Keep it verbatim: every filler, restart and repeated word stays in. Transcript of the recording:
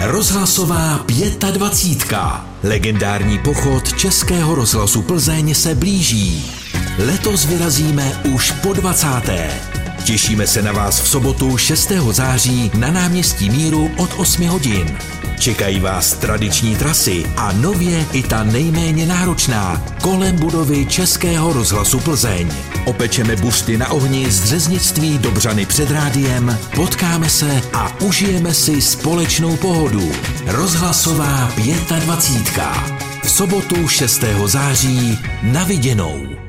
Rozhlasová dvacítka pět. Legendární pochod Českého rozhlasu Plzeň se blíží. Letos vyrazíme už po dvacáté. Těšíme se na vás v sobotu šestého září na náměstí Míru od osmi hodin. Čekají vás tradiční trasy a nově i ta nejméně náročná kolem budovy Českého rozhlasu Plzeň. Opečeme buřty na ohni z řeznictví Dobřany před rádiem, potkáme se a užijeme si společnou pohodu. Rozhlasová dvacítka pět. V sobotu šestého září na viděnou.